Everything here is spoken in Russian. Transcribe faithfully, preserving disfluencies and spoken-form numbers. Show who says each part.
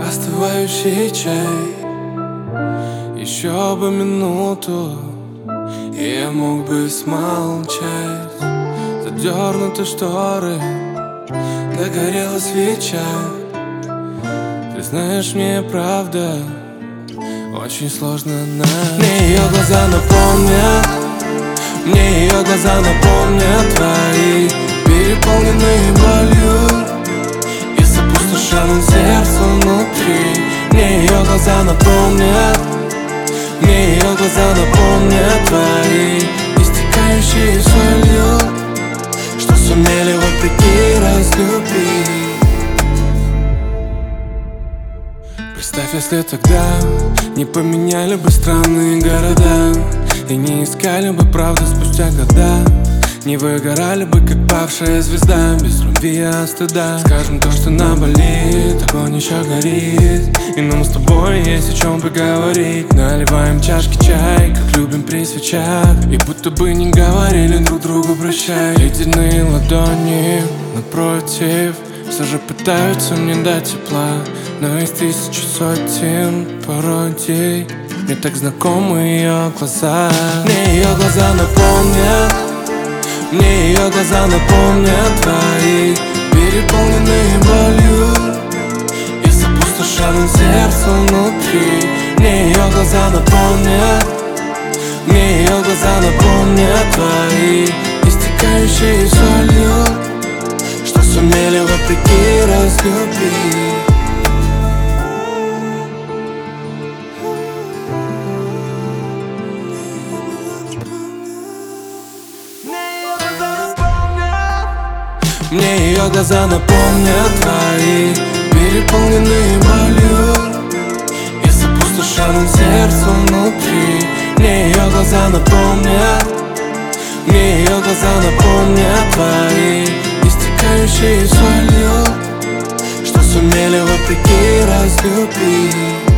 Speaker 1: остывающий чай. Еще бы минуту, и я мог бы смолчать. Задернуты шторы, догорела свеча. Ты знаешь, мне правда очень сложно на... Мне ее глаза напомнят, мне ее глаза напомнят твои, переполненные болью и с опустошенным сердцем внутри. Мне ее глаза напомнят, мне ее глаза напомнят твои, истекающие солью, что сумели вопреки разлюбить. Представь, если тогда не поменяли бы страны и города, и не искали бы правду спустя года, не выгорали бы, как павшая звезда, без любви и стыда. Скажем то, что наболит, огонь еще горит, и нам с тобой есть о чем поговорить. Наливаем чашки чай, как любим при свечах, и будто бы не говорили друг другу прощай. Ледяные ладони напротив все же пытаются мне дать тепла, но из тысячи сотен пародий мне так знакомы ее глаза. Мне ее глаза напомнят, мне ее глаза напомнят твои, переполненные болью и с опустошенным сердцем внутри. Мне ее глаза напомнят, мне ее глаза напомнят твои, истекающие солью, что сумели вопреки разлюбить. Мне ее глаза напомнят твои, переполненные болью и с опустошенным сердцем внутри. Мне ее глаза напомнят, мне ее глаза напомнят твои, истекающие солью, что сумели вопреки разлюбить.